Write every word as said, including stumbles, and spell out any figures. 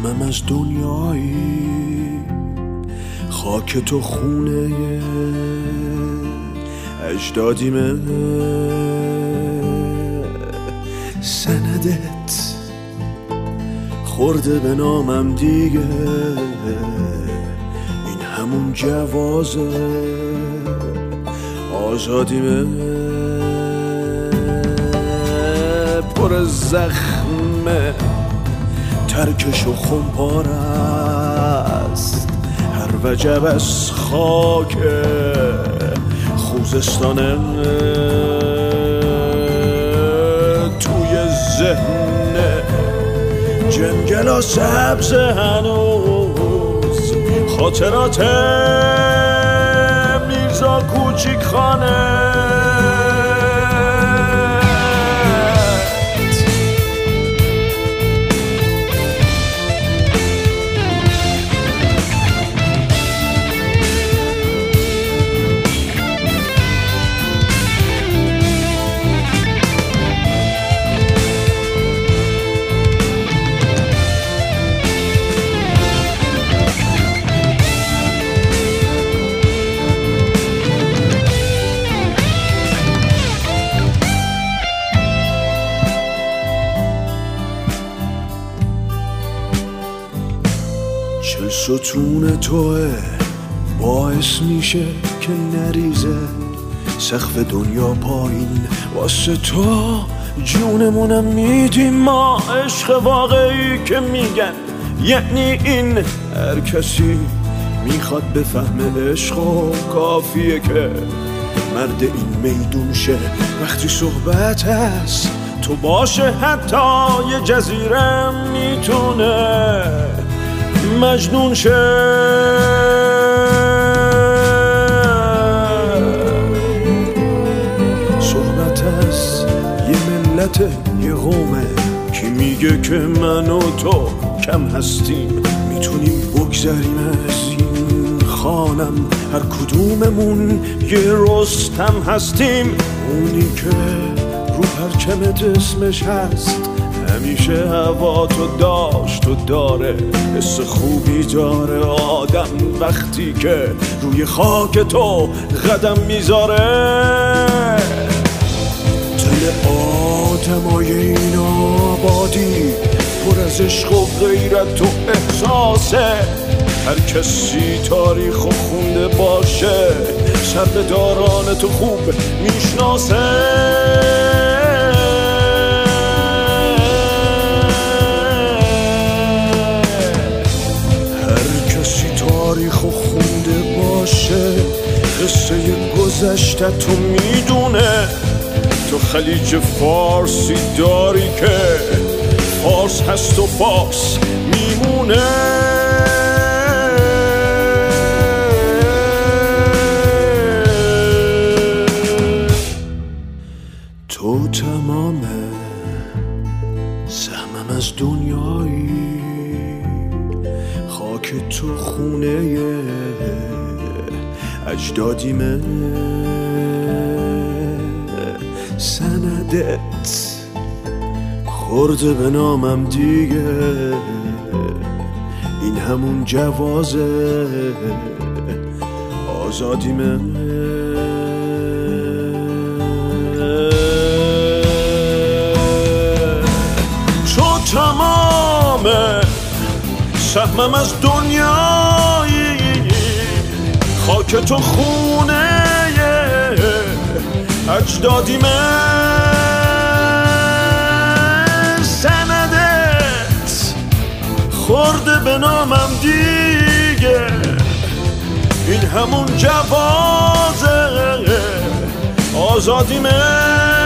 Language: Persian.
سهمم از دنیایی، خاک تو خونه اجدادیمه، سندت خورده به نامم دیگه، این همون جواز آزادیمه، پر زخمه ترکش و خمپار است، هر وجب از خاک خوزستانه، توی ذهن جنگلا سبز هنوز خاطرات میرزا کوچیک خانه، چل ستون توه باعث میشه که نریزه سقف دنیا پایین، واسه تو جونمونم میدیم ما، عشق واقعی که میگن یعنی این، هر کسی میخواد بفهمه عشق و کافیه که مرد این میدون شه، وقتی صحبت هست تو باشه حتی یه جزیره میتونه مجنون شه، صحبت از یه ملت یه قومه، کی میگه که من و تو کم هستیم، میتونیم بگذریم از این خانم، هر کدوممون یه رستم هستیم، اونی که رو پرچمت اسمش هست، همیشه هوا تو داشت و داره، حس خوبی داره آدم وقتی که روی خاک تو قدم میذاره، دل آدمای این آبادی پر از عشق و غیرت و احساسه، هر کسی تاریخ و خونده باشه سربداران تو خوب میشناسه، تاریخ و خونده باشه قصه گذشته تو میدونه، تو خلیج فارسی داری که فارس هست و فارس میمونه، تو تمام سهمم از دنیایی، خاک تو خونه اجدادیمه، سندت خورده به نامم دیگه، این همون جواز آزادیمه، تو تمام سهمم از دنیایی، خاک تو خونه اجدادیمه، سندت خورده به نامم دیگه، این همون جواز آزادیمه.